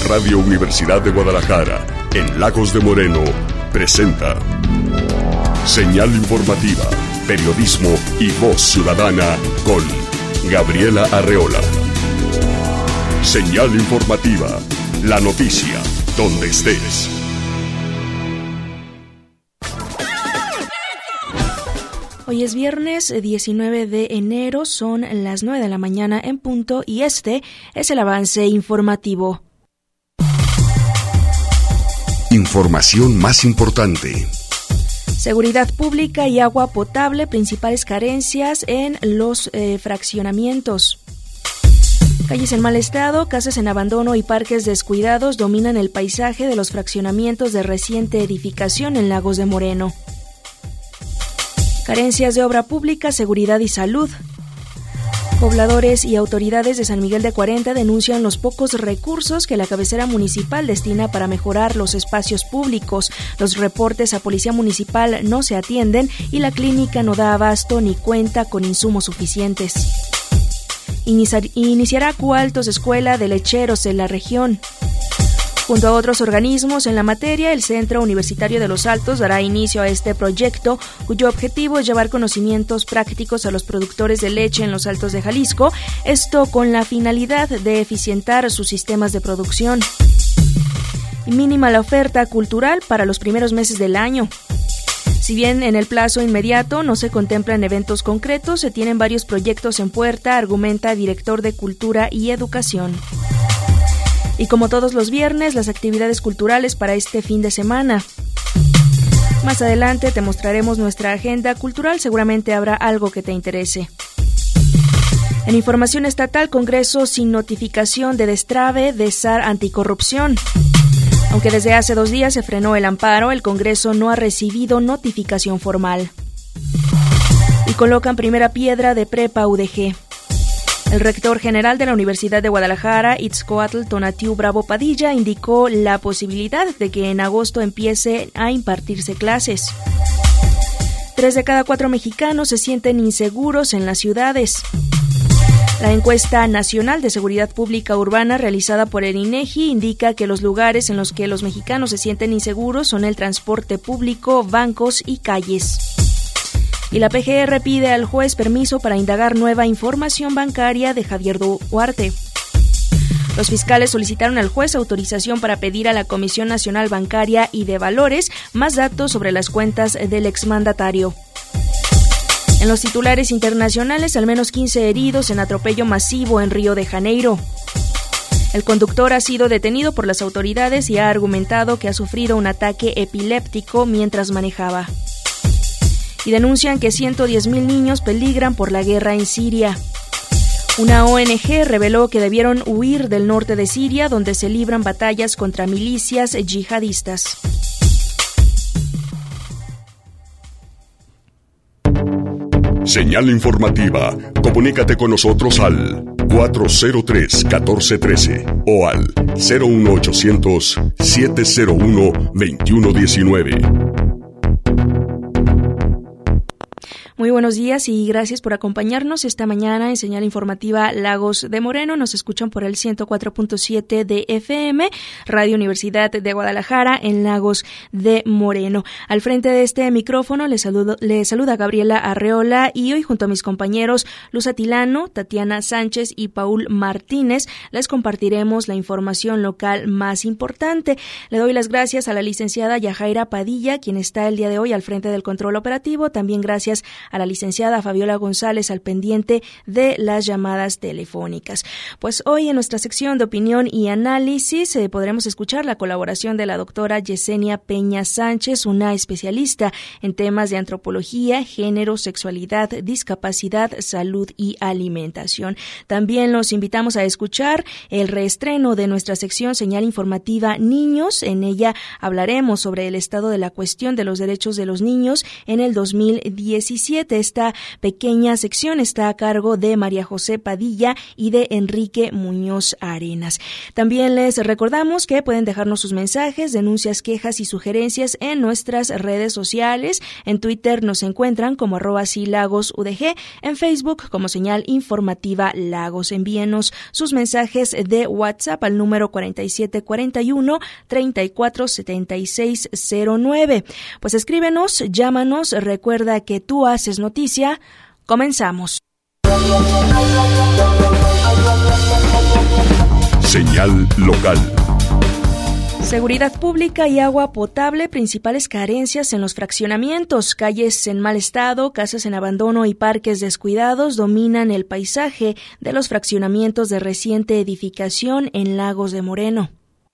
Radio Universidad de Guadalajara, en Lagos de Moreno, presenta Señal Informativa, periodismo y voz ciudadana con Gabriela Arreola. Señal Informativa, la noticia, donde estés. Hoy es viernes 19 de enero, son las 9 de la mañana en punto y este es el avance informativo. Información más importante. Seguridad pública y agua potable, principales carencias en los fraccionamientos. Calles en mal estado, casas en abandono y parques descuidados dominan el paisaje de los fraccionamientos de reciente edificación en Lagos de Moreno. Carencias de obra pública, seguridad y salud. Pobladores y autoridades de San Miguel de Cuarenta denuncian los pocos recursos que la cabecera municipal destina para mejorar los espacios públicos. Los reportes a Policía Municipal no se atienden y la clínica no da abasto ni cuenta con insumos suficientes. Iniciará Cualtos Escuela de Lecheros en la región. Junto a otros organismos en la materia, el Centro Universitario de Los Altos dará inicio a este proyecto, cuyo objetivo es llevar conocimientos prácticos a los productores de leche en los Altos de Jalisco, esto con la finalidad de eficientar sus sistemas de producción. Mínima la oferta cultural para los primeros meses del año. Si bien en el plazo inmediato no se contemplan eventos concretos, se tienen varios proyectos en puerta, argumenta director de Cultura y Educación. Y como todos los viernes, las actividades culturales para este fin de semana. Más adelante te mostraremos nuestra agenda cultural, seguramente habrá algo que te interese. En información estatal, Congreso sin notificación de destrave de SAR anticorrupción. Aunque desde hace 2 días se frenó el amparo, el Congreso no ha recibido notificación formal. Y colocan primera piedra de prepa UDG. El rector general de la Universidad de Guadalajara, Itzcoatl Tonatiu Bravo Padilla, indicó la posibilidad de que en agosto empiece a impartirse clases. 3 de cada 4 mexicanos se sienten inseguros en las ciudades. La encuesta nacional de seguridad pública urbana realizada por el INEGI indica que los lugares en los que los mexicanos se sienten inseguros son el transporte público, bancos y calles. Y la PGR pide al juez permiso para indagar nueva información bancaria de Javier Duarte. Los fiscales solicitaron al juez autorización para pedir a la Comisión Nacional Bancaria y de Valores más datos sobre las cuentas del exmandatario. En los titulares internacionales, al menos 15 heridos en atropello masivo en Río de Janeiro. El conductor ha sido detenido por las autoridades y ha argumentado que ha sufrido un ataque epiléptico mientras manejaba. Y denuncian que 110,000 niños peligran por la guerra en Siria. Una ONG reveló que debieron huir del norte de Siria, donde se libran batallas contra milicias yihadistas. Señal informativa. Comunícate con nosotros al 403-1413 o al 01800-701-2119. Muy buenos días y gracias por acompañarnos esta mañana en Señal Informativa Lagos de Moreno. Nos escuchan por el 104.7 de FM, Radio Universidad de Guadalajara en Lagos de Moreno. Al frente de este micrófono le saluda Gabriela Arreola y hoy junto a mis compañeros Luz Atilano, Tatiana Sánchez y Paul Martínez les compartiremos la información local más importante. Le doy las gracias a la licenciada Yajaira Padilla, quien está el día de hoy al frente del control operativo. También gracias a la licenciada Fabiola González al pendiente de las llamadas telefónicas. Pues hoy en nuestra sección de opinión y análisis podremos escuchar la colaboración de la doctora Yesenia Peña Sánchez, una especialista en temas de antropología, género, sexualidad, discapacidad, salud y alimentación. También los invitamos a escuchar el reestreno de nuestra sección Señal Informativa Niños. En ella hablaremos sobre el estado de la cuestión de los derechos de los niños en el 2017. 17. Esta pequeña sección está a cargo de María José Padilla y de Enrique Muñoz Arenas. También les recordamos que pueden dejarnos sus mensajes, denuncias, quejas y sugerencias en nuestras redes sociales. En Twitter nos encuentran como @silagosudg, en Facebook como Señal Informativa Lagos. Envíenos sus mensajes de WhatsApp al número 4741-347609. Pues escríbenos, llámanos, recuerda que tú haces noticia. Comenzamos. Señal local. Seguridad pública y agua potable, principales carencias en los fraccionamientos, calles en mal estado, casas en abandono y parques descuidados dominan el paisaje de los fraccionamientos de reciente edificación en Lagos de Moreno.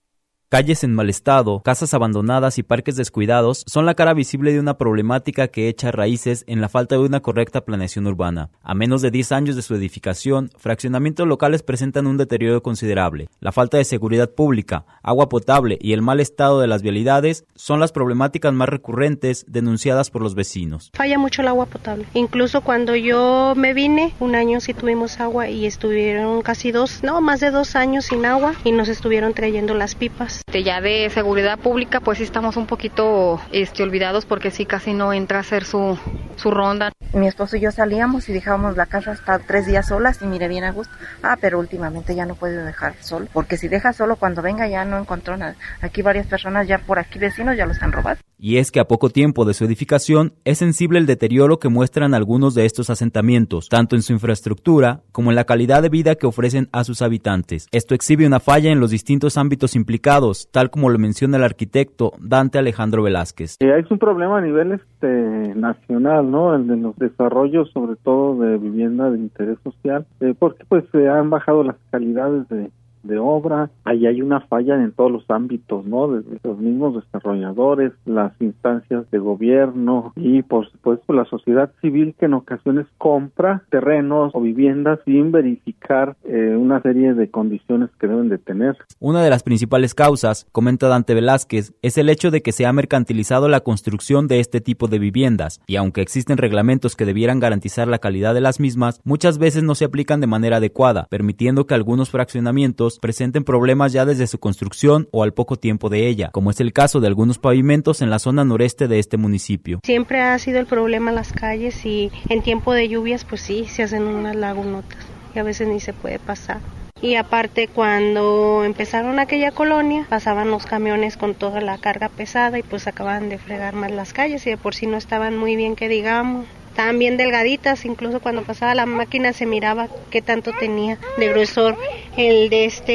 Calles en mal estado, casas abandonadas y parques descuidados son la cara visible de una problemática que echa raíces en la falta de una correcta planeación urbana. A menos de 10 años de su edificación, fraccionamientos locales presentan un deterioro considerable. La falta de seguridad pública, agua potable y el mal estado de las vialidades son las problemáticas más recurrentes denunciadas por los vecinos. Falla mucho el agua potable. Incluso cuando yo me vine, un año sí tuvimos agua y estuvieron más de 2 años sin agua y nos estuvieron trayendo las pipas. Ya de seguridad pública, pues sí estamos un poquito olvidados porque sí casi no entra a hacer su ronda. Mi esposo y yo salíamos y dejábamos la casa hasta 3 días solas y mire bien a gusto. Pero últimamente ya no puede dejar solo, porque si deja solo cuando venga ya no encontró nada. Aquí varias personas ya por aquí vecinos ya los han robado. Y es que a poco tiempo de su edificación es sensible el deterioro que muestran algunos de estos asentamientos, tanto en su infraestructura como en la calidad de vida que ofrecen a sus habitantes. Esto exhibe una falla en los distintos ámbitos implicados, tal como lo menciona el arquitecto Dante Alejandro Velázquez. Es un problema a nivel nacional, ¿no? El de los desarrollos, sobre todo de vivienda de interés social, porque pues se han bajado las calidades de obra. Ahí hay una falla en todos los ámbitos, ¿no? Desde los mismos desarrolladores, las instancias de gobierno y por supuesto la sociedad civil, que en ocasiones compra terrenos o viviendas sin verificar una serie de condiciones que deben de tener. Una de las principales causas, comenta Dante Velázquez, es el hecho de que se ha mercantilizado la construcción de este tipo de viviendas, y aunque existen reglamentos que debieran garantizar la calidad de las mismas, muchas veces no se aplican de manera adecuada, permitiendo que algunos fraccionamientos presenten problemas ya desde su construcción o al poco tiempo de ella, como es el caso de algunos pavimentos en la zona noreste de este municipio. Siempre ha sido el problema las calles y en tiempo de lluvias pues sí, se hacen unas lagunotas y a veces ni se puede pasar. Y aparte cuando empezaron aquella colonia pasaban los camiones con toda la carga pesada y pues acababan de fregar más las calles y de por sí no estaban muy bien que digamos. Estaban bien delgaditas, incluso cuando pasaba la máquina se miraba qué tanto tenía de gruesor el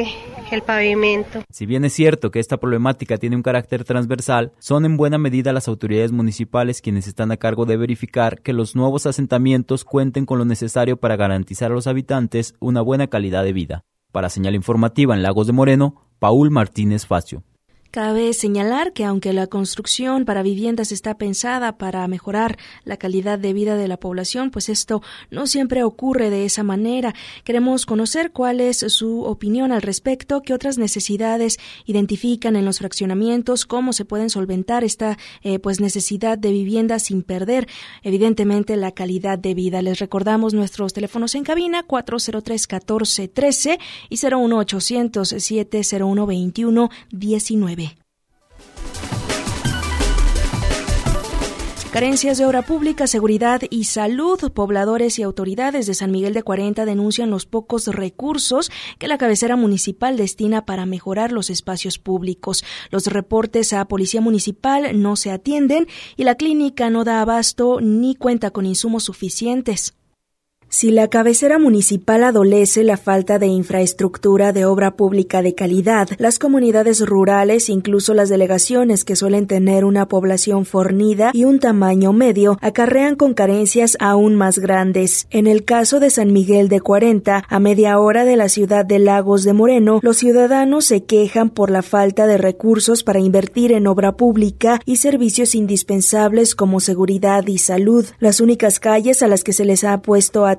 pavimento. Si bien es cierto que esta problemática tiene un carácter transversal, son en buena medida las autoridades municipales quienes están a cargo de verificar que los nuevos asentamientos cuenten con lo necesario para garantizar a los habitantes una buena calidad de vida. Para Señal Informativa en Lagos de Moreno, Paul Martínez Facio. Cabe señalar que aunque la construcción para viviendas está pensada para mejorar la calidad de vida de la población, pues esto no siempre ocurre de esa manera. Queremos conocer cuál es su opinión al respecto, qué otras necesidades identifican en los fraccionamientos, cómo se pueden solventar esta necesidad de vivienda sin perder evidentemente la calidad de vida. Les recordamos nuestros teléfonos en cabina 403-1413 y 01800-701-2119. Carencias de obra pública, seguridad y salud. Pobladores y autoridades de San Miguel de Cuarenta denuncian los pocos recursos que la cabecera municipal destina para mejorar los espacios públicos. Los reportes a Policía Municipal no se atienden y la clínica no da abasto ni cuenta con insumos suficientes. Si la cabecera municipal adolece la falta de infraestructura de obra pública de calidad, las comunidades rurales, incluso las delegaciones que suelen tener una población fornida y un tamaño medio, acarrean con carencias aún más grandes. En el caso de San Miguel de Cuarenta, a media hora de la ciudad de Lagos de Moreno, los ciudadanos se quejan por la falta de recursos para invertir en obra pública y servicios indispensables como seguridad y salud. Las únicas calles a las que se les ha puesto atención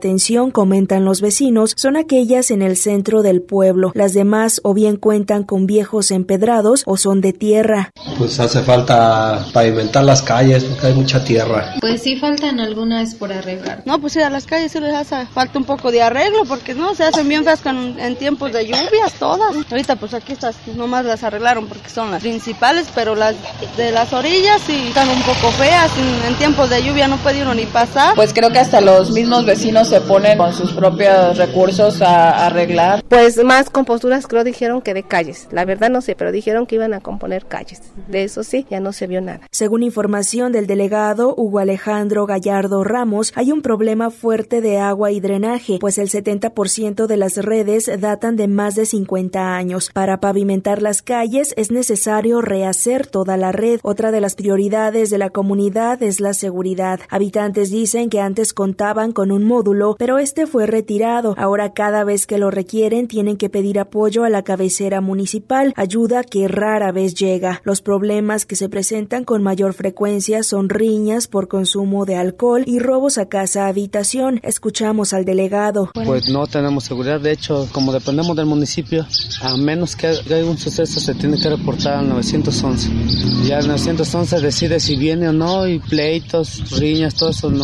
atención, comentan los vecinos, son aquellas en el centro del pueblo. Las demás o bien cuentan con viejos empedrados o son de tierra. Pues hace falta pavimentar las calles porque hay mucha tierra. Pues sí faltan algunas por arreglar. No, pues sí, a las calles sí les hace falta un poco de arreglo porque no, se hacen bien feas en tiempos de lluvias todas. Ahorita pues aquí estas nomás las arreglaron porque son las principales, pero las de las orillas sí están un poco feas. En tiempos de lluvia no puede uno ni pasar. Pues creo que hasta los mismos vecinos se ponen con sus propios recursos a arreglar. Pues más composturas creo dijeron que de calles. La verdad no sé, pero dijeron que iban a componer calles. De eso sí, ya no se vio nada. Según información del delegado Hugo Alejandro Gallardo Ramos, hay un problema fuerte de agua y drenaje, pues el 70% de las redes datan de más de 50 años. Para pavimentar las calles es necesario rehacer toda la red. Otra de las prioridades de la comunidad es la seguridad. Habitantes dicen que antes contaban con un módulo, pero este fue retirado. Ahora cada vez que lo requieren tienen que pedir apoyo a la cabecera municipal, ayuda que rara vez llega. Los problemas que se presentan con mayor frecuencia son riñas por consumo de alcohol y robos a casa-habitación. Escuchamos al delegado. Pues no tenemos seguridad, de hecho, como dependemos del municipio, a menos que haya un suceso se tiene que reportar al 911. Ya el 911 decide si viene o no, y pleitos, riñas, todo eso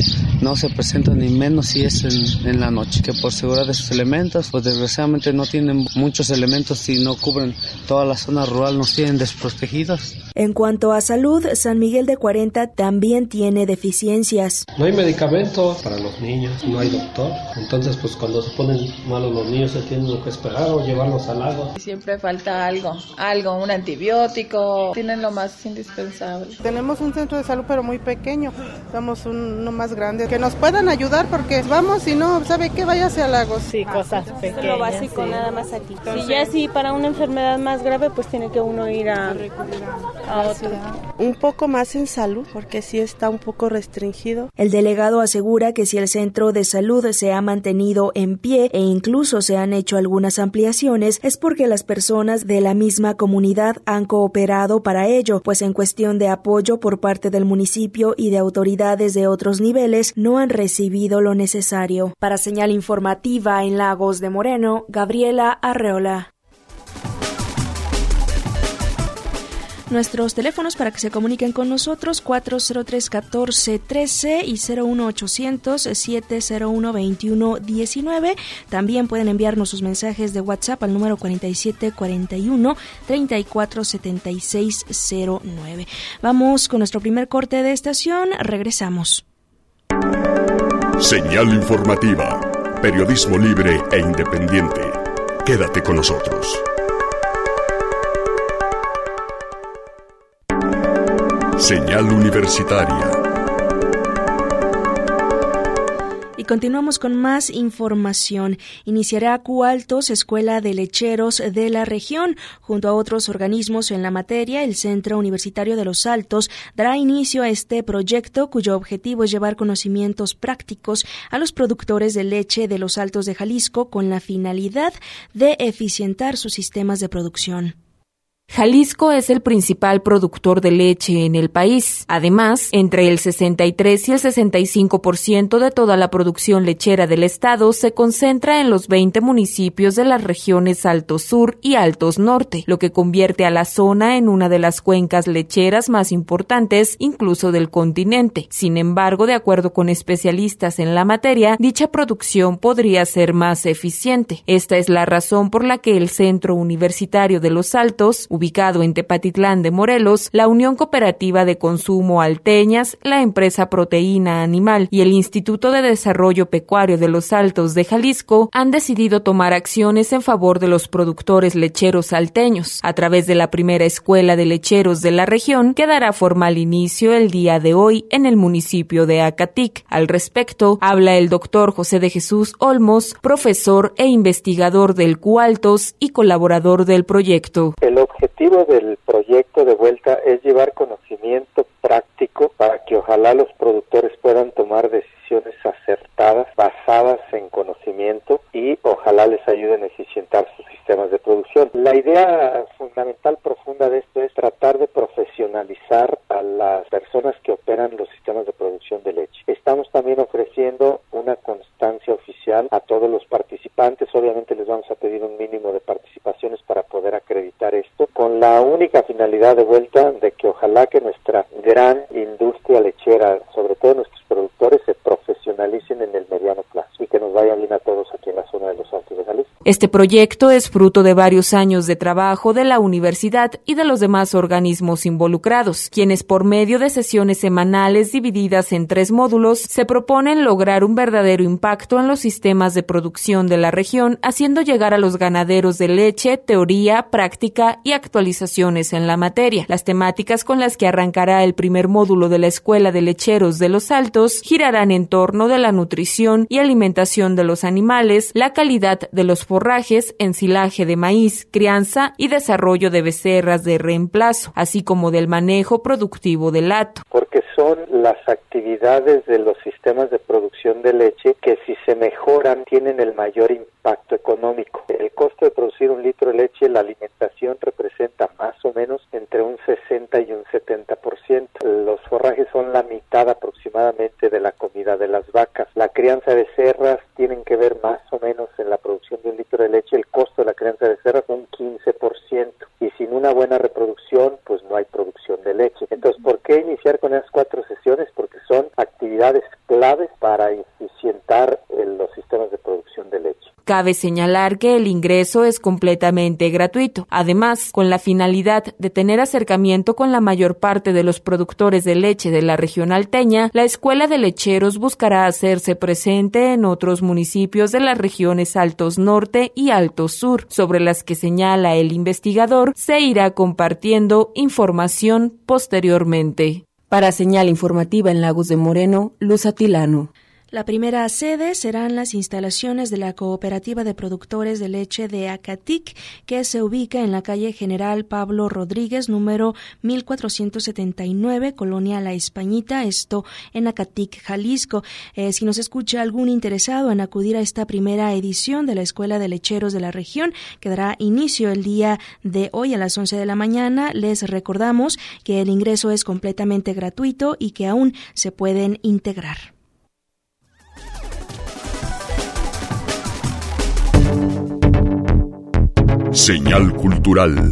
no se presenta, ni menos si es en la noche, que por seguridad de sus elementos, pues desgraciadamente no tienen muchos elementos y no cubren toda la zona rural, nos tienen desprotegidos. En cuanto a salud, San Miguel de 40 también tiene deficiencias. No hay medicamentos para los niños, no hay doctor, entonces pues cuando se ponen malos los niños se tienen que esperar o llevarlos al agua. Siempre falta algo, un antibiótico, tienen lo más indispensable. Tenemos un centro de salud pero muy pequeño, somos uno más grande, que nos puedan ayudar porque vamos y no, ¿sabe qué? Váyase a Lagos. Sí, cosas pequeñas. Lo básico, sí. Nada más aquí. Si ya sí para una enfermedad más grave, pues tiene que uno ir a otro. Un poco más en salud, porque sí está un poco restringido. El delegado asegura que si el centro de salud se ha mantenido en pie e incluso se han hecho algunas ampliaciones, es porque las personas de la misma comunidad han cooperado para ello, pues en cuestión de apoyo por parte del municipio y de autoridades de otros niveles no han recibido lo necesario. Para Señal Informativa en Lagos de Moreno, Gabriela Arreola. Nuestros teléfonos para que se comuniquen con nosotros, 403-1413 y 01800-701-2119. También pueden enviarnos sus mensajes de WhatsApp al número 4741-347609. Vamos con nuestro primer corte de estación, regresamos. Señal Informativa, periodismo libre e independiente. Quédate con nosotros. Señal Universitaria. Y continuamos con más información. Iniciará Cualtos, Escuela de Lecheros de la región. Junto a otros organismos en la materia, el Centro Universitario de los Altos dará inicio a este proyecto cuyo objetivo es llevar conocimientos prácticos a los productores de leche de los Altos de Jalisco con la finalidad de eficientar sus sistemas de producción. Jalisco es el principal productor de leche en el país. Además, entre el 63 y el 65% de toda la producción lechera del estado se concentra en los 20 municipios de las regiones Altos Sur y Altos Norte, lo que convierte a la zona en una de las cuencas lecheras más importantes, incluso del continente. Sin embargo, de acuerdo con especialistas en la materia, dicha producción podría ser más eficiente. Esta es la razón por la que el Centro Universitario de los Altos, ubicado en Tepatitlán de Morelos, la Unión Cooperativa de Consumo Alteñas, la empresa Proteína Animal y el Instituto de Desarrollo Pecuario de los Altos de Jalisco han decidido tomar acciones en favor de los productores lecheros alteños, a través de la primera escuela de lecheros de la región, que dará formal inicio el día de hoy en el municipio de Acatic. Al respecto, habla el doctor José de Jesús Olmos, profesor e investigador del Cualtos y colaborador del proyecto. El objetivo del proyecto de vuelta es llevar conocimiento práctico para que ojalá los productores puedan tomar decisiones acertadas, basadas en conocimiento, y ojalá les ayuden a eficientar sus sistemas de producción. La idea fundamental profunda de esto es tratar de profesionalizar a las personas que operan los sistemas de producción de leche. Estamos también ofreciendo una constante evitar esto, con la única finalidad de vuelta de que ojalá que nuestra gran industria lechera, sobre todo nuestros productores, se profesionalicen en el mediano plazo y que nos vaya bien a todos aquí en la zona de los Altos de Jalisco. Este proyecto es fruto de varios años de trabajo de la universidad y de los demás organismos involucrados, quienes por medio de sesiones semanales divididas en 3 módulos se proponen lograr un verdadero impacto en los sistemas de producción de la región, haciendo llegar a los ganaderos de leche teoría, práctica y actualizaciones en la materia. Las temáticas con las que arrancará el primer módulo de la Escuela de Lecheros de Los Altos girarán en torno de la nutrición y alimentación de los animales, la calidad de los forrajes, ensilaje de maíz, crianza y desarrollo de becerras de reemplazo, así como del manejo productivo del hato. Porque son las actividades de los sistemas de producción de leche que, si se mejoran, tienen el mayor impacto económico. El costo de producir 1 litro de leche, la alimentación representa más o menos entre un 60 y un 70%. Los forrajes son la mitad aproximadamente de la comida de las vacas. La crianza de becerras tienen que ver más o menos en la producción de 1 litro de leche, el costo de la crianza de becerras un 15%. Y sin una buena reproducción, pues no hay producción de leche. Entonces, ¿por qué iniciar con esas 4 sesiones? Porque son actividades claves para eficientar los sistemas de producción de leche. Cabe señalar que el ingreso es completamente gratuito. Además, con la finalidad de tener acercamiento con la mayor parte de los productores de leche de la región alteña, la Escuela de Lecheros buscará hacerse presente en otros municipios de las regiones Altos Norte y Altos Sur, sobre las que señala el investigador, se irá compartiendo información posteriormente. Para Señal Informativa en Lagos de Moreno, Luz Atilano. La primera sede serán las instalaciones de la Cooperativa de Productores de Leche de Acatic, que se ubica en la calle General Pablo Rodríguez, número 1479, Colonia La Españita, esto en Acatic, Jalisco. Si nos escucha algún interesado en acudir a esta primera edición de la Escuela de Lecheros de la región, que dará inicio el día de hoy a las 11 de la mañana, les recordamos que el ingreso es completamente gratuito y que aún se pueden integrar. Señal cultural.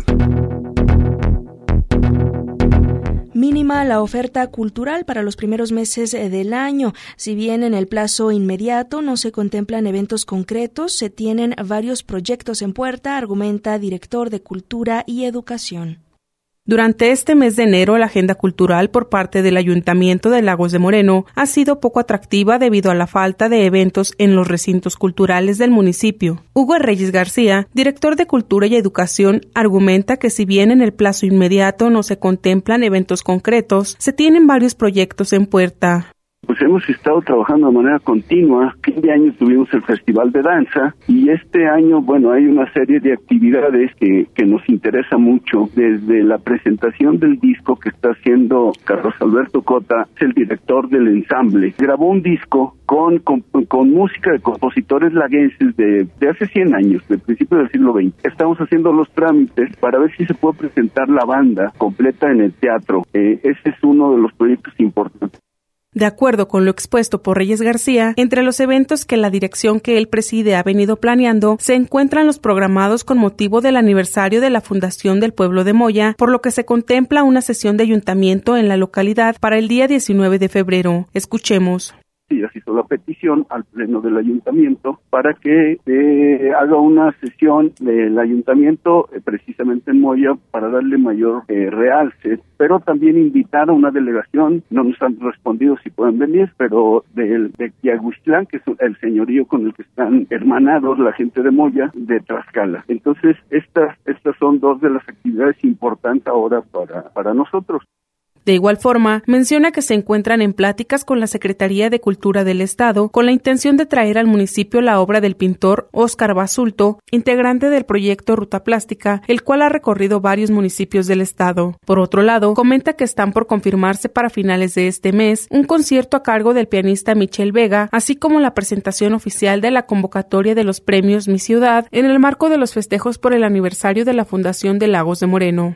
Mínima la oferta cultural para los primeros meses del año. Si bien en el plazo inmediato no se contemplan eventos concretos, se tienen varios proyectos en puerta, argumenta director de Cultura y Educación. Durante este mes de enero, la agenda cultural por parte del Ayuntamiento de Lagos de Moreno ha sido poco atractiva debido a la falta de eventos en los recintos culturales del municipio. Hugo Reyes García, director de Cultura y Educación, argumenta que si bien en el plazo inmediato no se contemplan eventos concretos, se tienen varios proyectos en puerta. Pues hemos estado trabajando de manera continua. Fin de año tuvimos el Festival de Danza y este año, bueno, hay una serie de actividades que nos interesa mucho. Desde la presentación del disco que está haciendo Carlos Alberto Cota, es el director del ensamble. Grabó un disco con música de compositores laguenses de hace 100 años, del principio del siglo XX. Estamos haciendo los trámites para ver si se puede presentar la banda completa en el teatro. Ese es uno de los proyectos importantes. De acuerdo con lo expuesto por Reyes García, entre los eventos que la dirección que él preside ha venido planeando, se encuentran los programados con motivo del aniversario de la fundación del pueblo de Moya, por lo que se contempla una sesión de ayuntamiento en la localidad para el día 19 de febrero. Escuchemos. Sí, se hizo la petición al pleno del ayuntamiento para que haga una sesión del ayuntamiento precisamente en Moya para darle mayor realce, pero también invitar a una delegación, no nos han respondido si pueden venir, pero de Quiaguixtlán, que es el señorío con el que están hermanados la gente de Moya, de Tlaxcala. Entonces, estas son dos de las actividades importantes ahora para nosotros. De igual forma, menciona que se encuentran en pláticas con la Secretaría de Cultura del Estado con la intención de traer al municipio la obra del pintor Óscar Basulto, integrante del proyecto Ruta Plástica, el cual ha recorrido varios municipios del estado. Por otro lado, comenta que están por confirmarse para finales de este mes un concierto a cargo del pianista Michel Vega, así como la presentación oficial de la convocatoria de los premios Mi Ciudad en el marco de los festejos por el aniversario de la Fundación de Lagos de Moreno.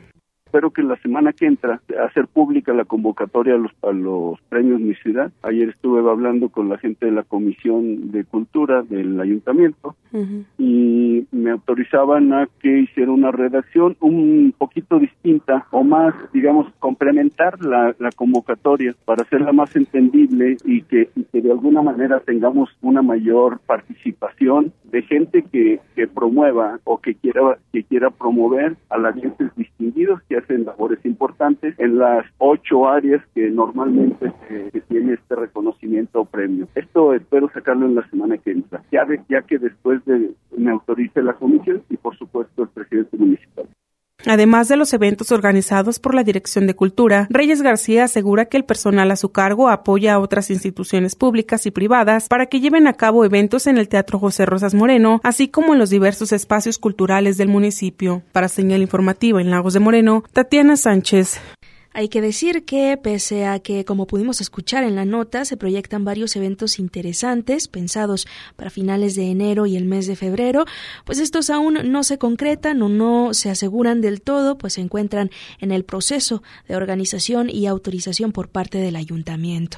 espero que la semana que entra hacer pública la convocatoria a los premios Mi Ciudad. Ayer estuve hablando con la gente de la Comisión de Cultura del Ayuntamiento y me autorizaban a que hiciera una redacción un poquito distinta o más, digamos, complementar la convocatoria para hacerla más entendible y que de alguna manera tengamos una mayor participación de gente que promueva o que quiera promover a larienses distinguidos que hacen labores importantes en las 8 áreas que normalmente se tiene este reconocimiento o premio. Esto espero sacarlo en la semana que entra, ya que después me autorice la comisión y por supuesto el presidente municipal. Además de los eventos organizados por la Dirección de Cultura, Reyes García asegura que el personal a su cargo apoya a otras instituciones públicas y privadas para que lleven a cabo eventos en el Teatro José Rosas Moreno, así como en los diversos espacios culturales del municipio. Para Señal Informativa en Lagos de Moreno, Tatiana Sánchez. Hay que decir que, pese a que, como pudimos escuchar en la nota, se proyectan varios eventos interesantes pensados para finales de enero y el mes de febrero, pues estos aún no se concretan o no se aseguran del todo, pues se encuentran en el proceso de organización y autorización por parte del ayuntamiento.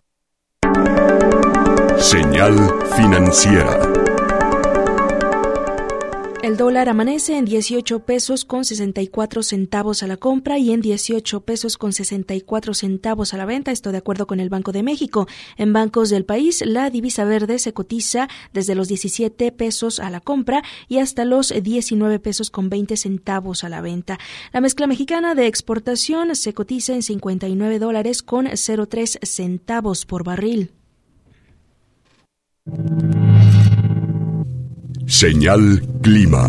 Señal financiera. El dólar amanece en 18 pesos con 64 centavos a la compra y en 18 pesos con 64 centavos a la venta, esto de acuerdo con el Banco de México. En bancos del país, la divisa verde se cotiza desde los 17 pesos a la compra y hasta los 19 pesos con 20 centavos a la venta. La mezcla mexicana de exportación se cotiza en $59 con 03 centavos por barril. Señal Clima.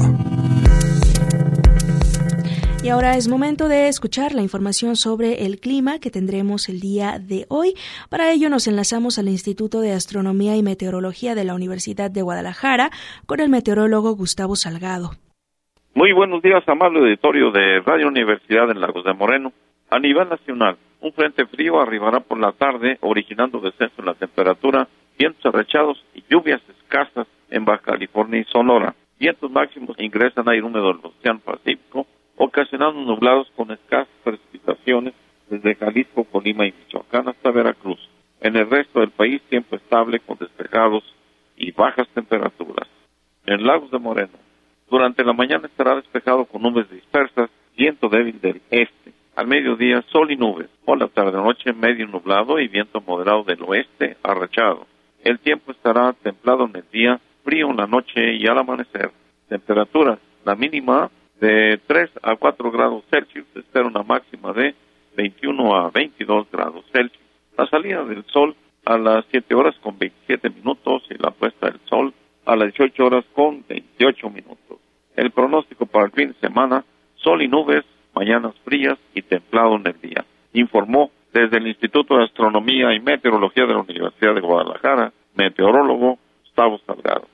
Y ahora es momento de escuchar la información sobre el clima que tendremos el día de hoy. Para ello nos enlazamos al Instituto de Astronomía y Meteorología de la Universidad de Guadalajara con el meteorólogo Gustavo Salgado. Muy buenos días, amable auditorio de Radio Universidad en Lagos de Moreno. A nivel nacional, un frente frío arribará por la tarde, originando descenso en la temperatura, vientos arrechados y lluvias escasas en Baja California y Sonora. Vientos máximos ingresan aire húmedo del Océano Pacífico, ocasionando nublados con escasas precipitaciones desde Jalisco, Colima y Michoacán hasta Veracruz. En el resto del país, tiempo estable con despejados y bajas temperaturas. En Lagos de Moreno, durante la mañana estará despejado con nubes dispersas, viento débil del este. Al mediodía, sol y nubes. Por la tarde-noche, medio nublado y viento moderado del oeste, arrechado. El tiempo estará templado en el día, frío en la noche y al amanecer. Temperaturas, la mínima de 3 a 4 grados Celsius, se espera una máxima de 21 a 22 grados Celsius. La salida del sol a las 7 horas con 27 minutos y la puesta del sol a las 18 horas con 28 minutos. El pronóstico para el fin de semana, sol y nubes, mañanas frías y templado en el día. Informó desde el Instituto de Astronomía y Meteorología de la Universidad de Guadalajara, meteorólogo Gustavo Salgado.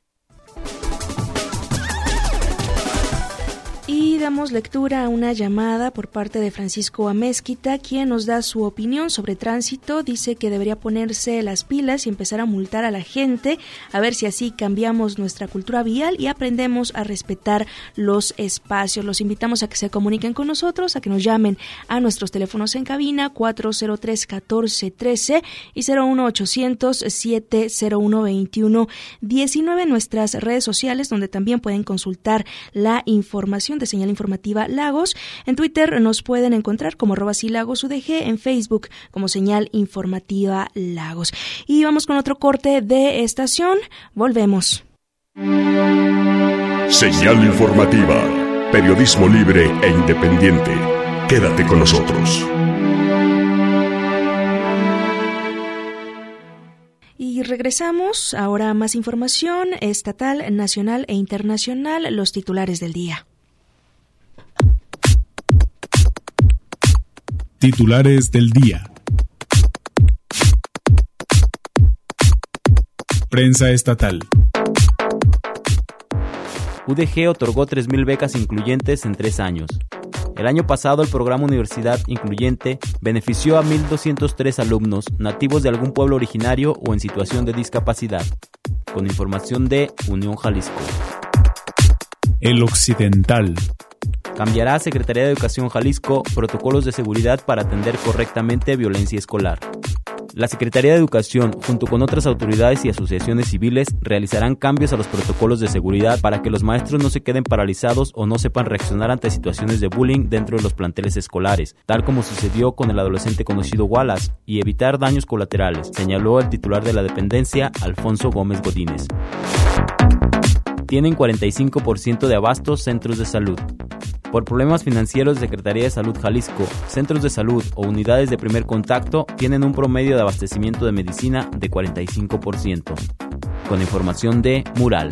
Y damos lectura a una llamada por parte de Francisco Amezquita, quien nos da su opinión sobre tránsito. Dice que debería ponerse las pilas y empezar a multar a la gente, a ver si así cambiamos nuestra cultura vial y aprendemos a respetar los espacios. Los invitamos a que se comuniquen con nosotros, a que nos llamen a nuestros teléfonos en cabina 403-1413 y 01800-701-2119, nuestras redes sociales, donde también pueden consultar la información de Señal Informativa Lagos. En Twitter nos pueden encontrar como @silagosudg, en Facebook como Señal Informativa Lagos. Y vamos con otro corte de estación. Volvemos. Señal Informativa, periodismo libre e independiente. Quédate con nosotros. Y regresamos, ahora más información estatal, nacional e internacional, los titulares del día. Titulares del día. Prensa estatal. UDG otorgó 3,000 becas incluyentes en 3 años. El año pasado, el programa Universidad Incluyente benefició a 1,203 alumnos nativos de algún pueblo originario o en situación de discapacidad. Con información de Unión Jalisco. El Occidental. Cambiará a Secretaría de Educación Jalisco protocolos de seguridad para atender correctamente violencia escolar. La Secretaría de Educación, junto con otras autoridades y asociaciones civiles, realizarán cambios a los protocolos de seguridad para que los maestros no se queden paralizados o no sepan reaccionar ante situaciones de bullying dentro de los planteles escolares, tal como sucedió con el adolescente conocido Wallace, y evitar daños colaterales, señaló el titular de la dependencia, Alfonso Gómez Godínez. Tienen 45% de abastos centros de salud. Por problemas financieros de Secretaría de Salud Jalisco, centros de salud o unidades de primer contacto tienen un promedio de abastecimiento de medicina de 45%. Con información de Mural.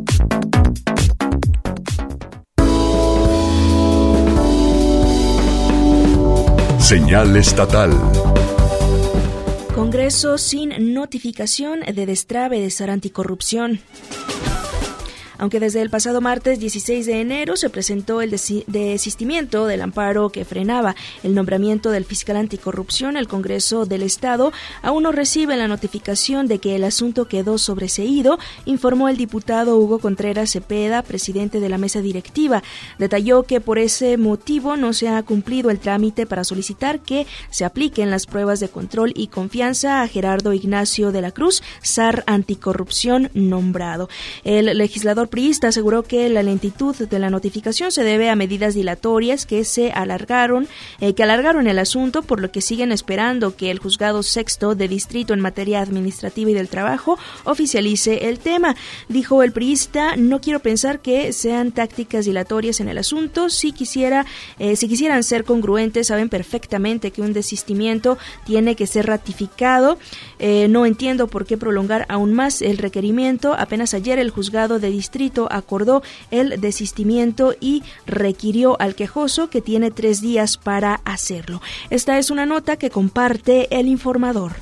Señal estatal. Congreso sin notificación de destrave de SAR Anticorrupción. Aunque desde el pasado martes 16 de enero se presentó el desistimiento del amparo que frenaba el nombramiento del fiscal anticorrupción, el Congreso del Estado aún no recibe la notificación de que el asunto quedó sobreseído, informó el diputado Hugo Contreras Cepeda, presidente de la mesa directiva. Detalló que por ese motivo no se ha cumplido el trámite para solicitar que se apliquen las pruebas de control y confianza a Gerardo Ignacio de la Cruz, SAR Anticorrupción nombrado. El legislador priista aseguró que la lentitud de la notificación se debe a medidas dilatorias que alargaron el asunto, por lo que siguen esperando que el juzgado sexto de distrito en materia administrativa y del trabajo oficialice el tema. Dijo el priista: no quiero pensar que sean tácticas dilatorias en el asunto. Si quisieran ser congruentes, saben perfectamente que un desistimiento tiene que ser ratificado. No entiendo por qué prolongar aún más el requerimiento. Apenas ayer el juzgado de distrito acordó el desistimiento y requirió al quejoso, que tiene 3 días para hacerlo. Esta es una nota que comparte El Informador.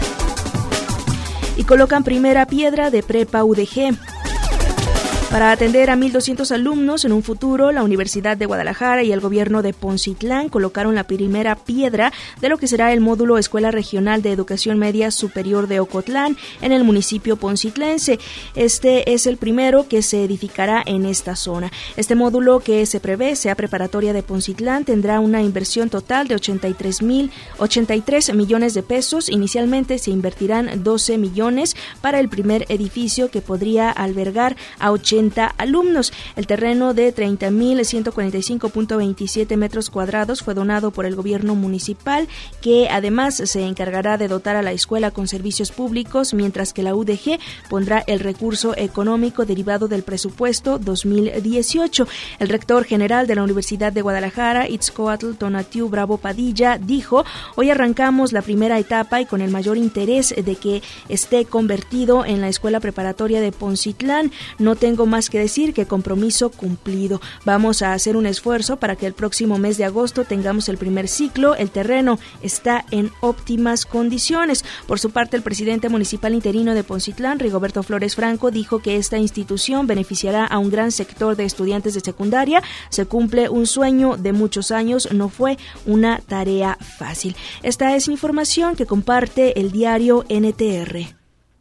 Y colocan primera piedra de Prepa UDG. Para atender a 1,200 alumnos en un futuro, la Universidad de Guadalajara y el gobierno de Poncitlán colocaron la primera piedra de lo que será el módulo Escuela Regional de Educación Media Superior de Ocotlán en el municipio poncitlense. Este es el primero que se edificará en esta zona. Este módulo, que se prevé sea preparatoria de Poncitlán, tendrá una inversión total de 83 millones de pesos. Inicialmente se invertirán 12 millones para el primer edificio, que podría albergar a 80 alumnos. El terreno de 30.145.27 metros cuadrados fue donado por el gobierno municipal, que además se encargará de dotar a la escuela con servicios públicos, mientras que la UDG pondrá el recurso económico derivado del presupuesto 2018. El rector general de la Universidad de Guadalajara, Itzcoatl Tonatiu Bravo Padilla, dijo: hoy arrancamos la primera etapa y con el mayor interés de que esté convertido en la escuela preparatoria de Poncitlán. No tengo más que decir que compromiso cumplido. Vamos a hacer un esfuerzo para que el próximo mes de agosto tengamos el primer ciclo. El terreno está en óptimas condiciones. Por su parte, el presidente municipal interino de Poncitlán, Rigoberto Flores Franco, dijo que esta institución beneficiará a un gran sector de estudiantes de secundaria. Se cumple un sueño de muchos años, no fue una tarea fácil. Esta es información que comparte el diario NTR.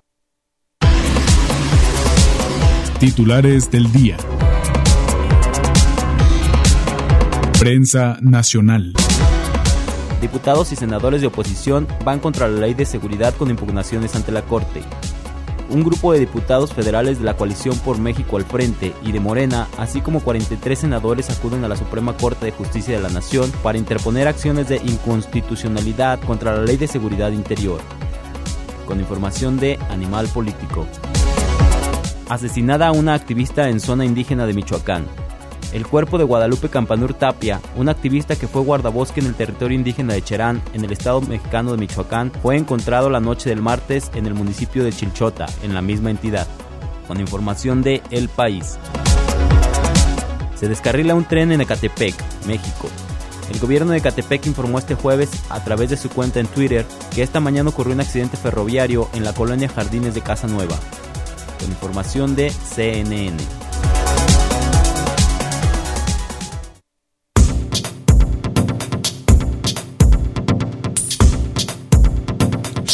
Titulares del día. Prensa nacional. Diputados y senadores de oposición van contra la ley de seguridad con impugnaciones ante la Corte. Un grupo de diputados federales de la coalición Por México al Frente y de Morena, así como 43 senadores, acuden a la Suprema Corte de Justicia de la Nación para interponer acciones de inconstitucionalidad contra la ley de seguridad interior. Con información de Animal Político. Asesinada una activista en zona indígena de Michoacán. El cuerpo de Guadalupe Campanur Tapia, una activista que fue guardabosque en el territorio indígena de Cherán, en el estado mexicano de Michoacán, fue encontrado la noche del martes en el municipio de Chilchota, en la misma entidad. Con información de El País. Se descarrila un tren en Ecatepec, México. El gobierno de Ecatepec informó este jueves, a través de su cuenta en Twitter, que esta mañana ocurrió un accidente ferroviario en la colonia Jardines de Casa Nueva. Con información de CNN.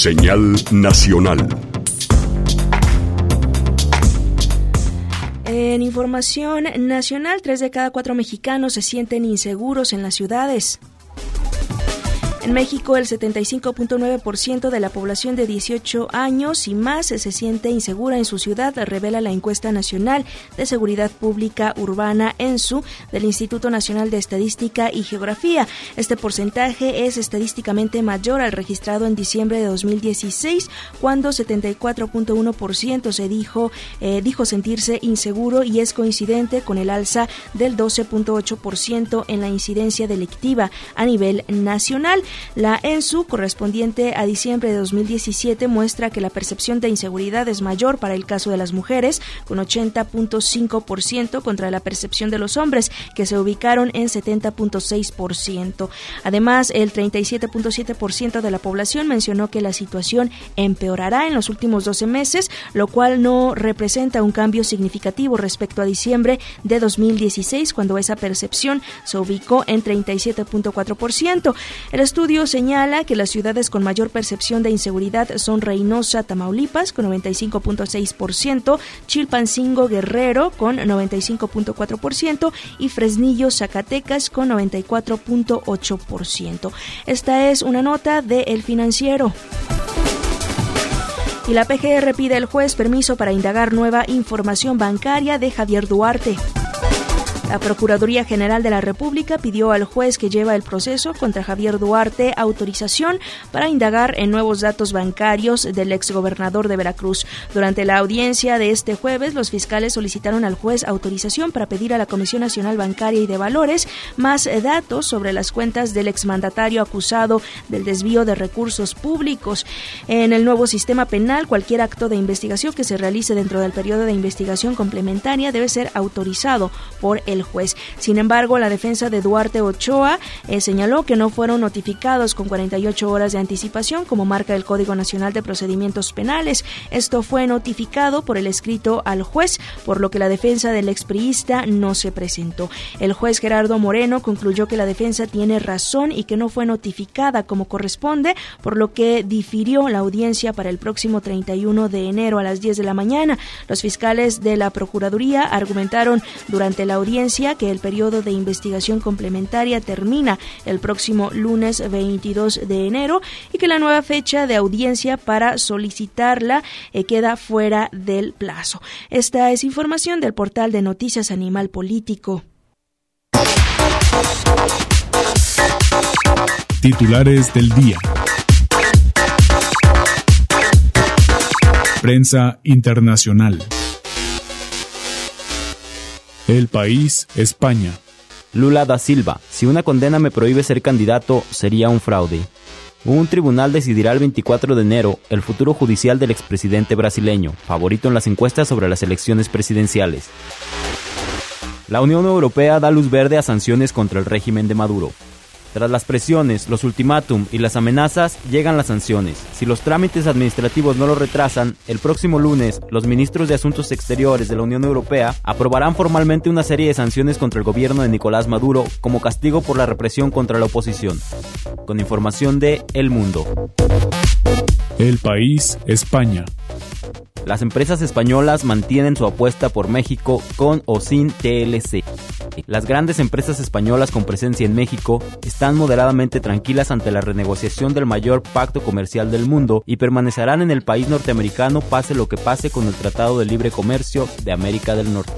Señal nacional. En información nacional, 3 de cada 4 mexicanos se sienten inseguros en las ciudades. En México, el 75.9% de la población de 18 años y más se siente insegura en su ciudad, revela la encuesta nacional de seguridad pública urbana ENSU del Instituto Nacional de Estadística y Geografía. Este porcentaje es estadísticamente mayor al registrado en diciembre de 2016, cuando 74.1% se dijo sentirse inseguro, y es coincidente con el alza del 12.8% en la incidencia delictiva a nivel nacional. La ENSU, correspondiente a diciembre de 2017, muestra que la percepción de inseguridad es mayor para el caso de las mujeres, con 80.5% contra la percepción de los hombres, que se ubicaron en 70.6%. Además, el 37.7% de la población mencionó que la situación empeorará en los últimos 12 meses, lo cual no representa un cambio significativo respecto a diciembre de 2016, cuando esa percepción se ubicó en 37.4%. El estudio señala que las ciudades con mayor percepción de inseguridad son Reynosa, Tamaulipas, con 95.6%, Chilpancingo, Guerrero, con 95.4%, y Fresnillo, Zacatecas, con 94.8%. Esta es una nota de El Financiero. Y la PGR pide al juez permiso para indagar nueva información bancaria de Javier Duarte. La Procuraduría General de la República pidió al juez que lleva el proceso contra Javier Duarte autorización para indagar en nuevos datos bancarios del exgobernador de Veracruz. Durante la audiencia de este jueves, los fiscales solicitaron al juez autorización para pedir a la Comisión Nacional Bancaria y de Valores más datos sobre las cuentas del exmandatario acusado del desvío de recursos públicos. En el nuevo sistema penal, cualquier acto de investigación que se realice dentro del periodo de investigación complementaria debe ser autorizado por el juez. Sin embargo, la defensa de Duarte Ochoa señaló que no fueron notificados con 48 horas de anticipación, como marca el Código Nacional de Procedimientos Penales. Esto fue notificado por el escrito al juez, por lo que la defensa del expriista no se presentó. El juez Gerardo Moreno concluyó que la defensa tiene razón y que no fue notificada como corresponde, por lo que difirió la audiencia para el próximo 31 de enero a las 10 de la mañana. Los fiscales de la Procuraduría argumentaron durante la audiencia que el periodo de investigación complementaria termina el próximo lunes 22 de enero y que la nueva fecha de audiencia para solicitarla queda fuera del plazo. Esta es información del portal de noticias Animal Político. Titulares del día. Prensa internacional. El País, España. Lula da Silva. Si una condena me prohíbe ser candidato, sería un fraude. Un tribunal decidirá el 24 de enero el futuro judicial del expresidente brasileño, favorito en las encuestas sobre las elecciones presidenciales. La Unión Europea da luz verde a sanciones contra el régimen de Maduro. Tras las presiones, los ultimátum y las amenazas, llegan las sanciones. Si los trámites administrativos no lo retrasan, el próximo lunes, los ministros de Asuntos Exteriores de la Unión Europea aprobarán formalmente una serie de sanciones contra el gobierno de Nicolás Maduro como castigo por la represión contra la oposición. Con información de El Mundo. El País, España. Las empresas españolas mantienen su apuesta por México con o sin TLC. Las grandes empresas españolas con presencia en México están moderadamente tranquilas ante la renegociación del mayor pacto comercial del mundo y permanecerán en el país norteamericano pase lo que pase con el Tratado de Libre Comercio de América del Norte.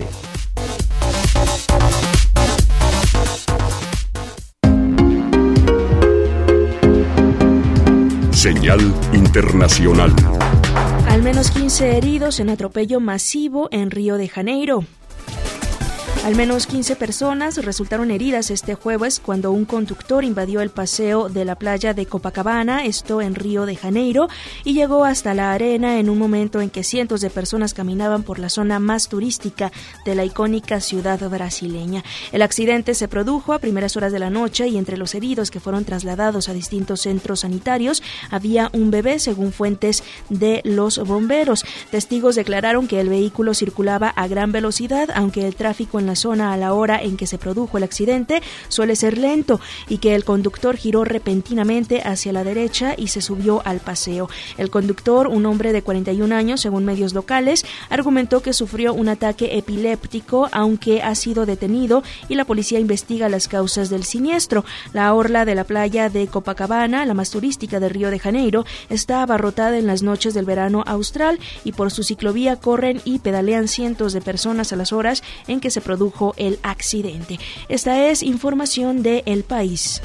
Señal internacional. Al menos 15 heridos en atropello masivo en Río de Janeiro. Al menos 15 personas resultaron heridas este jueves cuando un conductor invadió el paseo de la playa de Copacabana, esto en Río de Janeiro, y llegó hasta la arena en un momento en que cientos de personas caminaban por la zona más turística de la icónica ciudad brasileña. El accidente se produjo a primeras horas de la noche y entre los heridos que fueron trasladados a distintos centros sanitarios había un bebé, según fuentes de los bomberos. Testigos declararon que el vehículo circulaba a gran velocidad, aunque el tráfico en la zona a la hora en que se produjo el accidente suele ser lento y que el conductor giró repentinamente hacia la derecha y se subió al paseo. El conductor, un hombre de 41 años, según medios locales, argumentó que sufrió un ataque epiléptico, aunque ha sido detenido y la policía investiga las causas del siniestro. La orla de la playa de Copacabana, la más turística de Río de Janeiro, está abarrotada en las noches del verano austral y por su ciclovía corren y pedalean cientos de personas a las horas en que se produjo el accidente. Esta es información de El País.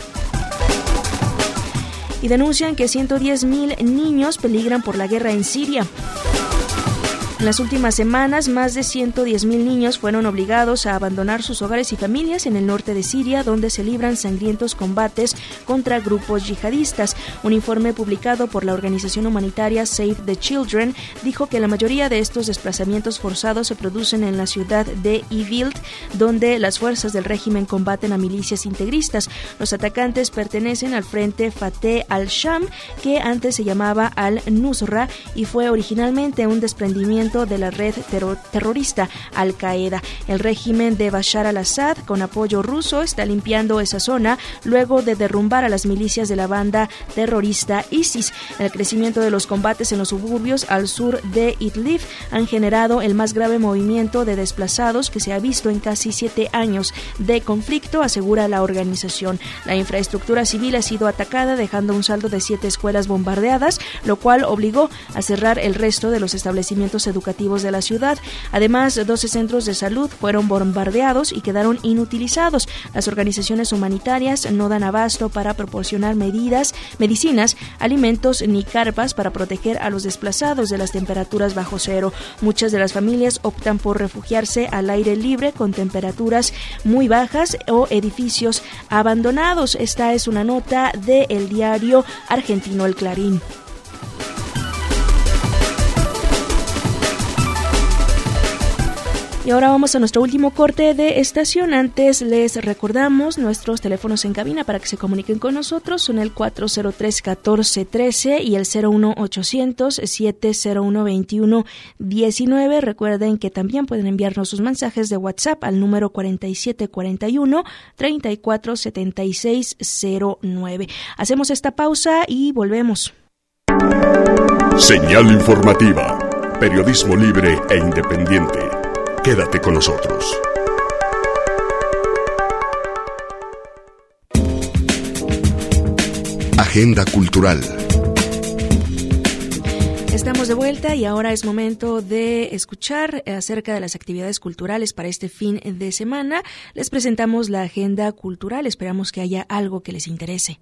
Y denuncian que 110,000 niños peligran por la guerra en Siria. En las últimas semanas, más de 110,000 niños fueron obligados a abandonar sus hogares y familias en el norte de Siria, donde se libran sangrientos combates contra grupos yihadistas. Un informe publicado por la organización humanitaria Save the Children dijo que la mayoría de estos desplazamientos forzados se producen en la ciudad de Idlib, donde las fuerzas del régimen combaten a milicias integristas. Los atacantes pertenecen al frente Fateh al-Sham, que antes se llamaba al-Nusra y fue originalmente un desprendimiento de la red terrorista Al-Qaeda. El régimen de Bashar al-Assad, con apoyo ruso, está limpiando esa zona luego de derrumbar a las milicias de la banda terrorista ISIS. El crecimiento de los combates en los suburbios al sur de Idlib han generado el más grave movimiento de desplazados que se ha visto en casi 7 años de conflicto, asegura la organización. La infraestructura civil ha sido atacada, dejando un saldo de 7 escuelas bombardeadas, lo cual obligó a cerrar el resto de los establecimientos educativos de la ciudad. Además, 12 centros de salud fueron bombardeados y quedaron inutilizados. Las organizaciones humanitarias no dan abasto para proporcionar medicinas, alimentos ni carpas para proteger a los desplazados de las temperaturas bajo cero. Muchas de las familias optan por refugiarse al aire libre con temperaturas muy bajas o edificios abandonados. Esta es una nota del diario argentino El Clarín. Y ahora vamos a nuestro último corte de estación. Antes les recordamos nuestros teléfonos en cabina para que se comuniquen con nosotros. Son el 403-1413 y el 01800-701-2119. Recuerden que también pueden enviarnos sus mensajes de WhatsApp al número 4741-347609. Hacemos esta pausa y volvemos. Señal informativa. Periodismo libre e independiente. Quédate con nosotros. Agenda cultural. Estamos de vuelta y ahora es momento de escuchar acerca de las actividades culturales para este fin de semana. Les presentamos la agenda cultural. Esperamos que haya algo que les interese.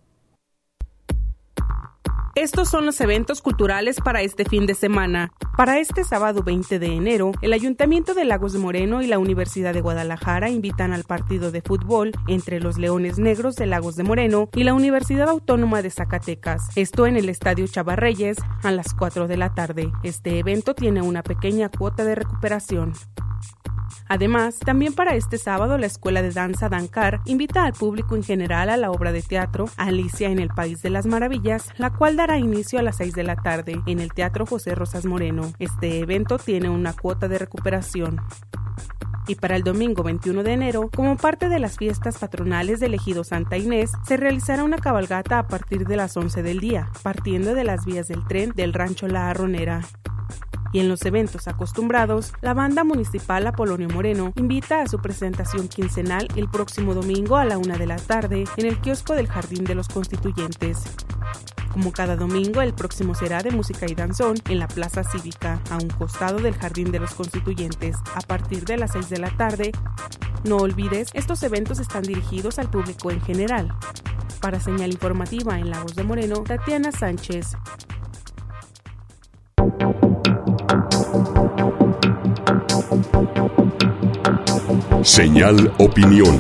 Estos son los eventos culturales para este fin de semana. Para este sábado 20 de enero, el Ayuntamiento de Lagos de Moreno y la Universidad de Guadalajara invitan al partido de fútbol entre los Leones Negros de Lagos de Moreno y la Universidad Autónoma de Zacatecas. Esto en el Estadio Chavarreyes a las 4 de la tarde. Este evento tiene una pequeña cuota de recuperación. Además, también para este sábado la Escuela de Danza Dancar invita al público en general a la obra de teatro Alicia en el País de las Maravillas, la cual dará inicio a las 6 de la tarde en el Teatro José Rosas Moreno. Este evento tiene una cuota de recuperación. Y para el domingo 21 de enero, como parte de las fiestas patronales del Ejido Santa Inés, se realizará una cabalgata a partir de las 11 del día, partiendo de las vías del tren del Rancho La Arronera. Y en los eventos acostumbrados, la Banda Municipal Apolonio Moreno invita a su presentación quincenal el próximo domingo a la 1 de la tarde en el kiosco del Jardín de los Constituyentes. Como cada domingo, el próximo será de música y danzón en la Plaza Cívica, a un costado del Jardín de los Constituyentes, a partir de las 6 de la tarde. No olvides, estos eventos están dirigidos al público en general. Para Señal Informativa en Lagos de Moreno, Tatiana Sánchez. Señal Opinión.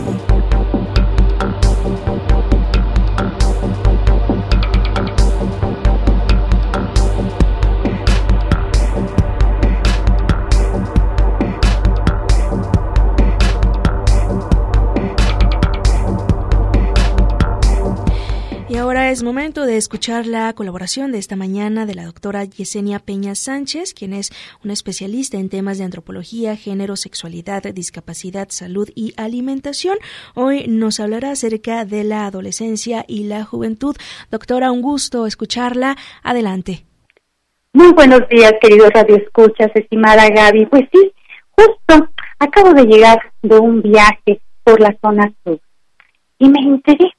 Y ahora es momento de escuchar la colaboración de esta mañana de la doctora Yesenia Peña Sánchez, quien es una especialista en temas de antropología, género, sexualidad, discapacidad, salud y alimentación. Hoy nos hablará acerca de la adolescencia y la juventud. Doctora, un gusto escucharla. Adelante. Muy buenos días, queridos radioescuchas, estimada Gaby. Pues sí, justo acabo de llegar de un viaje por la zona sur y me enteré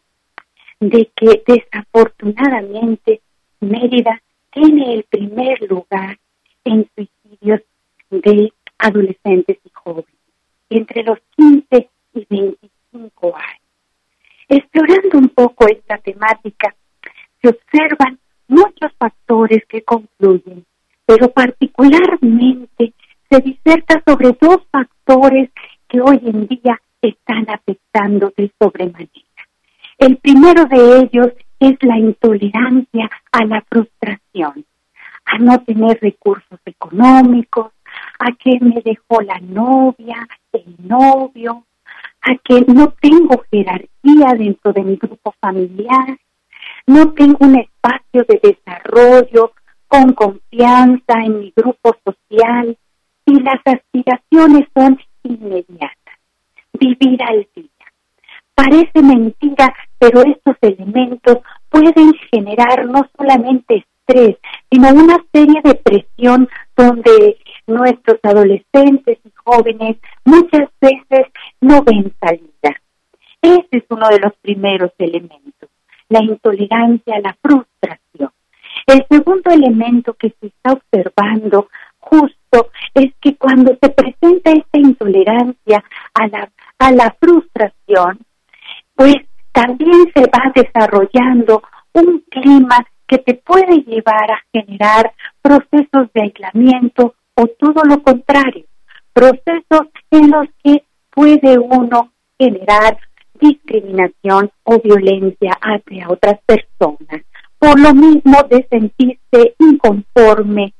de que desafortunadamente Mérida tiene el primer lugar en suicidios de adolescentes y jóvenes, entre los 15 y 25 años. Explorando un poco esta temática, se observan muchos factores que confluyen, pero particularmente se diserta sobre dos factores que hoy en día están afectando de sobremanera. El primero de ellos es la intolerancia a la frustración, a no tener recursos económicos, a que me dejó la novia, el novio, a que no tengo jerarquía dentro de mi grupo familiar, no tengo un espacio de desarrollo con confianza en mi grupo social y las aspiraciones son inmediatas, vivir al día. Parece mentira, pero estos elementos pueden generar no solamente estrés, sino una serie de presión donde nuestros adolescentes y jóvenes muchas veces no ven salida. Ese es uno de los primeros elementos, la intolerancia a la frustración. El segundo elemento que se está observando justo es que cuando se presenta esta intolerancia a la frustración, pues también se va desarrollando un clima que te puede llevar a generar procesos de aislamiento o todo lo contrario, procesos en los que puede uno generar discriminación o violencia hacia otras personas, por lo mismo de sentirse inconforme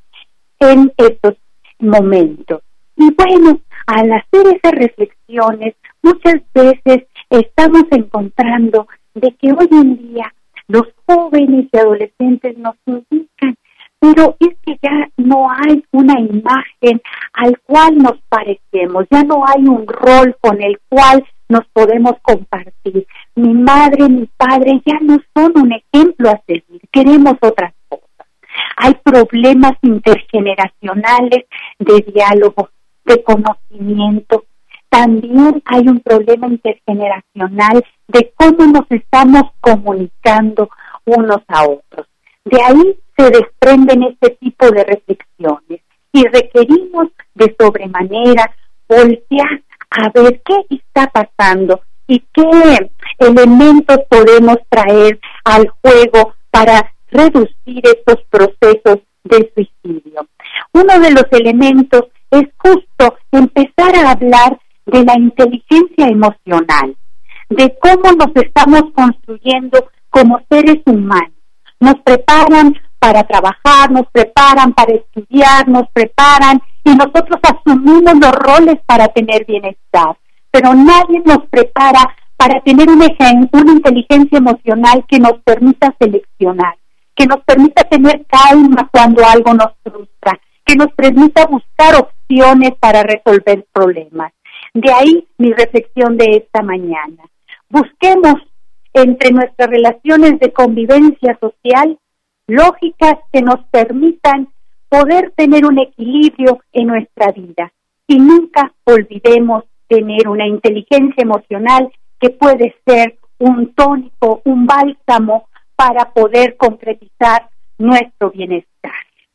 en estos momentos. Y bueno, al hacer esas reflexiones, muchas veces estamos encontrando de que hoy en día los jóvenes y adolescentes nos indican, pero es que ya no hay una imagen al cual nos parecemos, ya no hay un rol con el cual nos podemos compartir. Mi madre, mi padre ya no son un ejemplo a seguir, queremos otras cosas. Hay problemas intergeneracionales de diálogo, de conocimiento. También hay un problema intergeneracional de cómo nos estamos comunicando unos a otros. De ahí se desprenden este tipo de reflexiones y requerimos de sobremanera voltear a ver qué está pasando y qué elementos podemos traer al juego para reducir estos procesos de suicidio. Uno de los elementos es justo empezar a hablar de la inteligencia emocional, de cómo nos estamos construyendo como seres humanos. Nos preparan para trabajar, nos preparan para estudiar, nos preparan y nosotros asumimos los roles para tener bienestar, pero nadie nos prepara para tener una inteligencia emocional que nos permita seleccionar, que nos permita tener calma cuando algo nos frustra, que nos permita buscar opciones para resolver problemas. De ahí mi reflexión de esta mañana. Busquemos entre nuestras relaciones de convivencia social lógicas que nos permitan poder tener un equilibrio en nuestra vida y nunca olvidemos tener una inteligencia emocional que puede ser un tónico, un bálsamo para poder concretizar nuestro bienestar.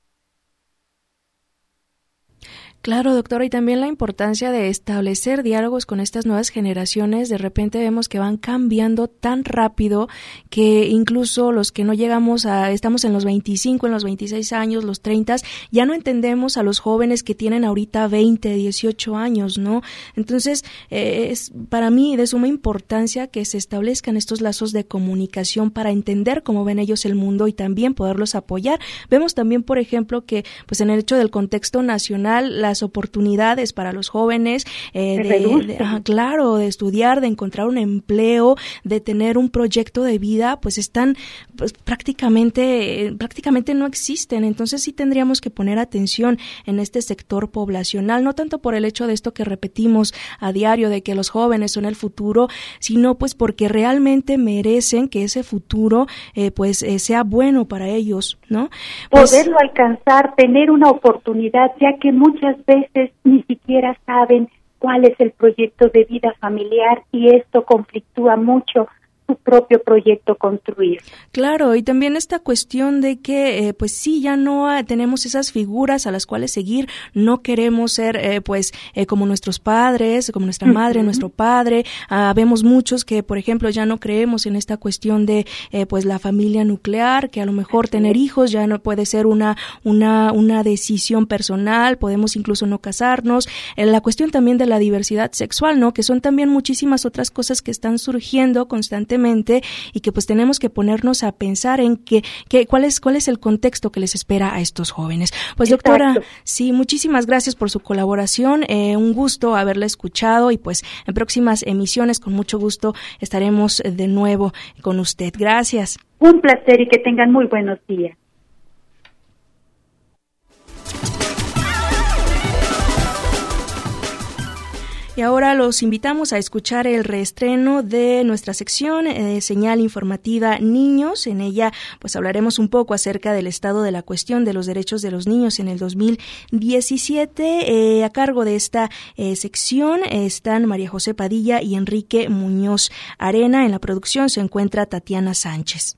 Claro, doctora, y también la importancia de establecer diálogos con estas nuevas generaciones. De repente vemos que van cambiando tan rápido que incluso los que no estamos en los 25, en los 26 años, los 30, ya no entendemos a los jóvenes que tienen ahorita 20, 18 años, ¿no? Entonces, es para mí de suma importancia que se establezcan estos lazos de comunicación para entender cómo ven ellos el mundo y también poderlos apoyar. Vemos también, por ejemplo, que pues en el hecho del contexto nacional, las las oportunidades para los jóvenes de estudiar, de encontrar un empleo, de tener un proyecto de vida, pues están pues prácticamente no existen. Entonces sí tendríamos que poner atención en este sector poblacional, no tanto por el hecho de esto que repetimos a diario de que los jóvenes son el futuro, sino pues porque realmente merecen que ese futuro sea bueno para ellos, ¿no? Poderlo alcanzar, tener una oportunidad, ya que muchas veces ni siquiera saben cuál es el proyecto de vida familiar y esto conflictúa mucho su propio proyecto construir. Claro, y también esta cuestión de que pues sí, ya no tenemos esas figuras a las cuales seguir, no queremos ser como nuestros padres, como nuestra madre, nuestro padre. Vemos muchos que, por ejemplo, ya no creemos en esta cuestión de pues la familia nuclear, que a lo mejor tener hijos ya no puede ser una decisión personal, podemos incluso no casarnos. La cuestión también de la diversidad sexual, ¿no? Que son también muchísimas otras cosas que están surgiendo constantemente y que pues tenemos que ponernos a pensar en cuál es el contexto que les espera a estos jóvenes. Pues doctora, sí, muchísimas gracias por su colaboración, un gusto haberla escuchado y pues en próximas emisiones con mucho gusto estaremos de nuevo con usted. Gracias. Un placer y que tengan muy buenos días. Y ahora los invitamos a escuchar el reestreno de nuestra sección Señal Informativa Niños. En ella pues hablaremos un poco acerca del estado de la cuestión de los derechos de los niños en el 2017. A cargo de esta sección están María José Padilla y Enrique Muñoz Arena. En la producción se encuentra Tatiana Sánchez.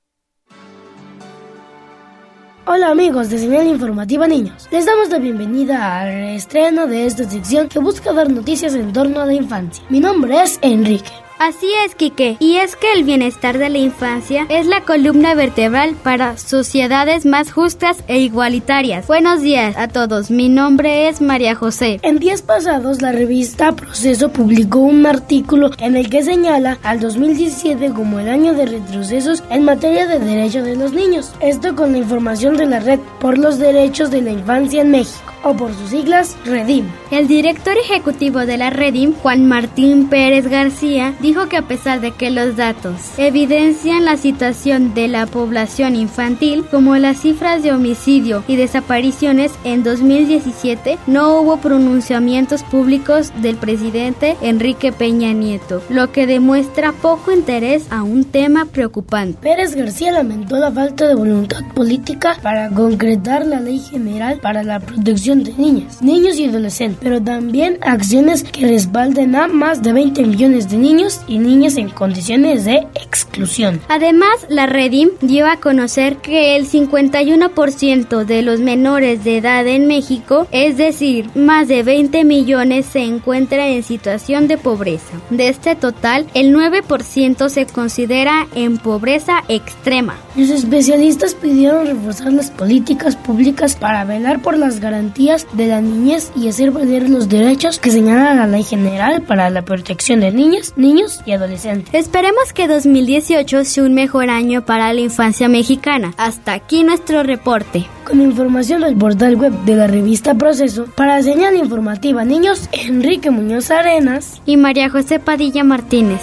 Hola amigos de Señal Informativa Niños, les damos la bienvenida al reestreno de esta sección que busca dar noticias en torno a la infancia. Mi nombre es Enrique. Así es, Quique, y es que el bienestar de la infancia es la columna vertebral para sociedades más justas e igualitarias. Buenos días a todos, mi nombre es María José. En días pasados, la revista Proceso publicó un artículo en el que señala al 2017 como el año de retrocesos en materia de derechos de los niños. Esto con la información de la Red por los Derechos de la Infancia en México, o por sus siglas, REDIM. El director ejecutivo de la REDIM, Juan Martín Pérez García, dijo que a pesar de que los datos evidencian la situación de la población infantil, como las cifras de homicidio y desapariciones en 2017, no hubo pronunciamientos públicos del presidente Enrique Peña Nieto, lo que demuestra poco interés a un tema preocupante. Pérez García lamentó la falta de voluntad política para concretar la Ley General para la Protección de niñas, niños y adolescentes, pero también acciones que respalden a más de 20 millones de niños y niñas en condiciones de exclusión. Además, la REDIM dio a conocer que el 51% de los menores de edad en México, es decir, más de 20 millones, se encuentran en situación de pobreza. De este total, el 9% se considera en pobreza extrema. Los especialistas pidieron reforzar las políticas públicas para velar por las garantías de la niñez y hacer valer los derechos que señala la Ley General para la Protección de niñas, niños y adolescentes. Esperemos que 2018 sea un mejor año para la infancia mexicana. Hasta aquí nuestro reporte. Con información del portal web de la revista Proceso, para Señal Informativa Niños, Enrique Muñoz Arenas y María José Padilla Martínez.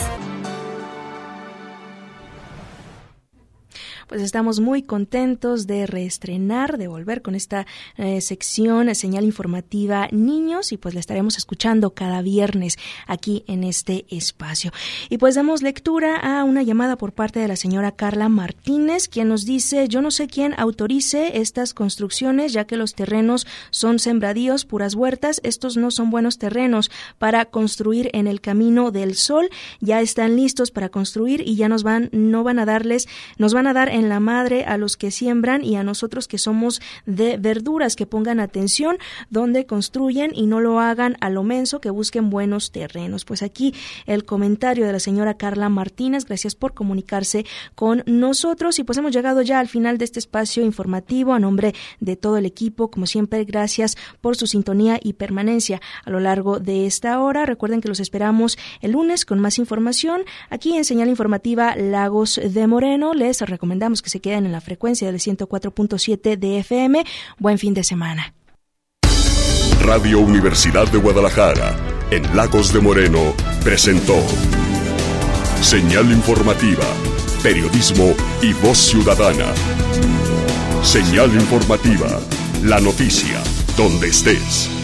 Pues estamos muy contentos de reestrenar, de volver con esta sección Señal Informativa Niños, y pues la estaremos escuchando cada viernes aquí en este espacio. Y pues damos lectura a una llamada por parte de la señora Carla Martínez, quien nos dice: yo no sé quién autorice estas construcciones, ya que los terrenos son sembradíos, puras huertas. Estos no son buenos terrenos para construir en el Camino del Sol. Ya están listos para construir y ya nos van a dar en la madre a los que siembran y a nosotros que somos de verduras, que pongan atención donde construyen y no lo hagan a lo menso, que busquen buenos terrenos. Pues aquí el comentario de la señora Carla Martínez. Gracias por comunicarse con nosotros y pues hemos llegado ya al final de este espacio informativo. A nombre de todo el equipo, como siempre, gracias por su sintonía y permanencia a lo largo de esta hora. Recuerden que los esperamos el lunes con más información aquí en Señal Informativa Lagos de Moreno. Les recomendamos que se queden en la frecuencia del 104.7 de FM. Buen fin de semana. Radio Universidad de Guadalajara, en Lagos de Moreno, presentó Señal Informativa, Periodismo y Voz Ciudadana. Señal Informativa, la noticia, donde estés.